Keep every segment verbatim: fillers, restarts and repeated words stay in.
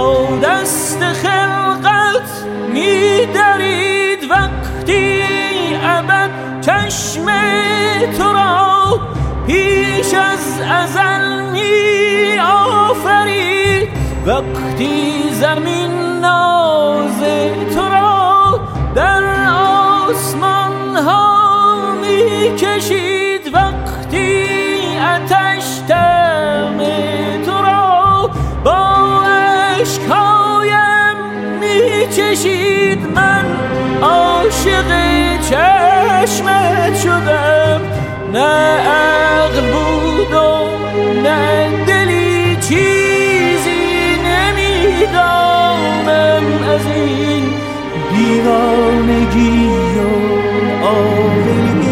با دست خلقت می درید وقتی ابد چشم تو را پیش از ازل می آفرید وقتی زمین ناز تو را در آسمان ها می کشید وقتی آتش دم تو را با عشقایم می چشید من عاشق چشمت شدم نه عقل بود و نه دلی چیزی نمیدانم از این دیوانگی و عاقلی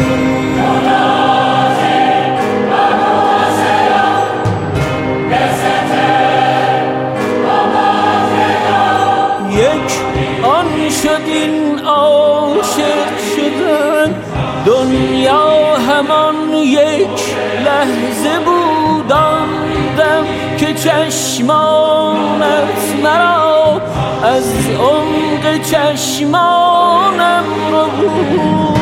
یک آن شد این عاشق شدن دنیا همان یک لحظه بود آن دم که چشمانت مرا از عمق چشمانم رو بود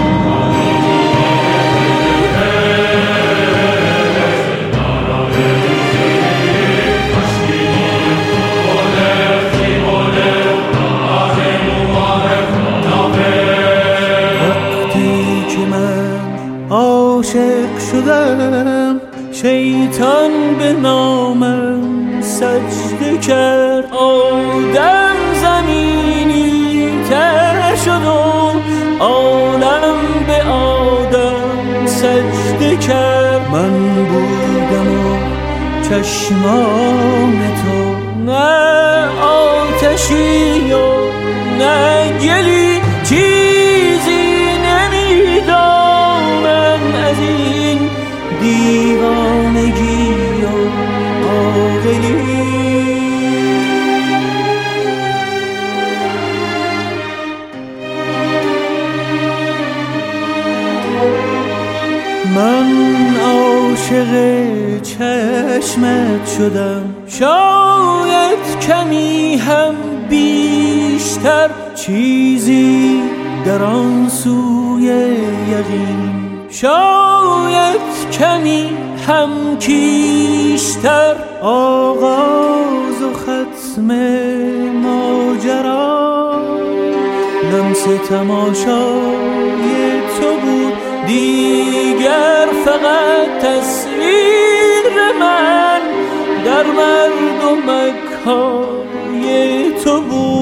عاشق شدم شیطان به نامم سجده کرد آدم زمینی تر شد و عالم به آدم سجده کرد من بودم و چشمان تو نه آتشی و نه گلی چیزی نمیدانم از این دیوانگی و عاقلی من عاشق چشمت شدم شاید کمی هم بیشتر چیزی در آن سوی یقین شاید کمی هم کیشتر آغاز و ختم ماجرا لمس تماشای تو بود دیگر فقط تصویر من در مردمک های تو بود